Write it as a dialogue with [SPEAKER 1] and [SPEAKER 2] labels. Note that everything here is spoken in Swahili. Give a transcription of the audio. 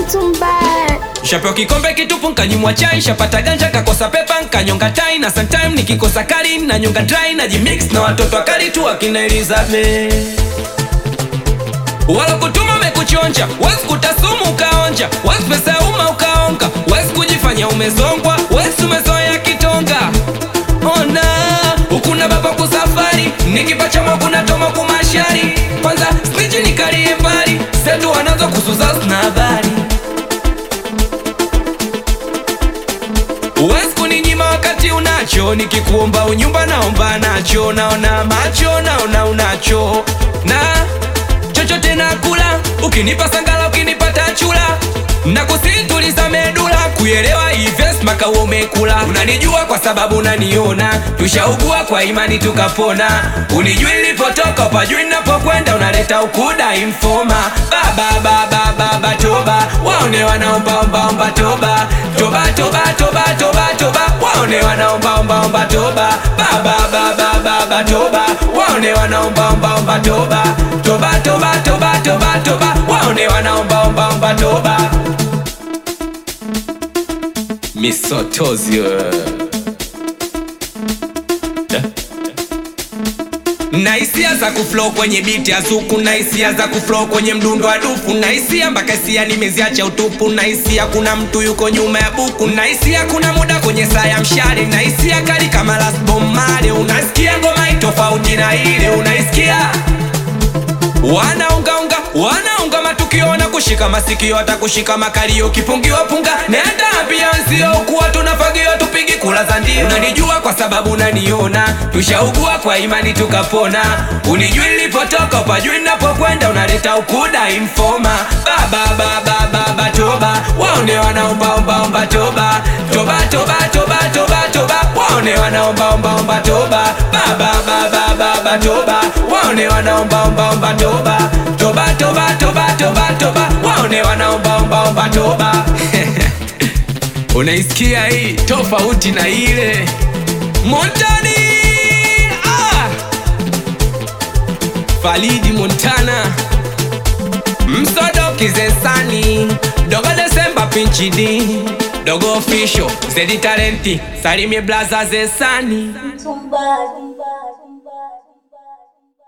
[SPEAKER 1] Shapewa kikombe kitupu nkanyimwa chai, shapata ganja kakosa pepa nkanyonga tai, na sometime nikikosa kali na nyonga dry, na jimix na watoto wakali tu wakina Elizabeth. Wala kutuma mekuchonja, wezi kutasumu ukaonja, wezi pesa uma ukaonga, wezi kujifanya umezongwa, wezi umezoea kitonga. Ona, ukuna baba kusafari, nikipacha mwakuna toma kumashari, kwanza snitchi nikalie mbali, setu wanazo kusuza snabari. Uwezi kuninyima wakati unacho, nikikuomba unyumba naomba nacho, naona macho naona unacho, na chochote nakula, ukinipa sangala ukinipata chula, na kusituliza medula, kuelewa invest maka umekula. Unanijua kwa sababu unaniona, tushaugua kwa imani tukapona, unijui nilipotoka upajui napokwenda, unaleta ukuda informa. Baba baba baba toba, waone wanaomba omba omba toba, toba toba toba toba toba, waone wanaomba omba omba toba. Baba baba baba toba, waone wanaomba omba omba toba, toba toba toba toba toba, waone wanaomba omba omba toba. Misotozio na hisia za kuflow kwenye biti ya suku, na hisia za kuflow kwenye mdundo wa dufu, na hisia mpaka hisia nimeziacha utupu, na hisia kuna mtu yuko nyuma ya buku, na hisia kuna muda kwenye saa ya mshale, na hisia kali kama Last Bomb Male. Unasikia ngoma itofauti na ile unaisikia wanaunga matukio na kushika masikio, hata kushika makalio kipungiwa punga, nenda ambianzio kuwa tunafagiwa tupigi kula za ndio. Unanijua kwa sababu unaniona, tushaugua kwa imani tukapona, unijui nilipotoka upajui napokwenda, unaleta ukuda informa. Baba baba baba toba, waone wanaomba omba omba toba, toba toba toba toba toba, waone wanaomba omba omba toba. Baba baba baba toba, waone wanaomba omba omba toba, toba toba toba toba toba, waone wanaomba omba omba toba. Unaisikia hii tofauti na ile Montani, Falidi Montana, Msodo Kizesani, Dogo Desemba Pinchidi, Dogo Official, Zedi Talenti, Salimie Blaza Zesani.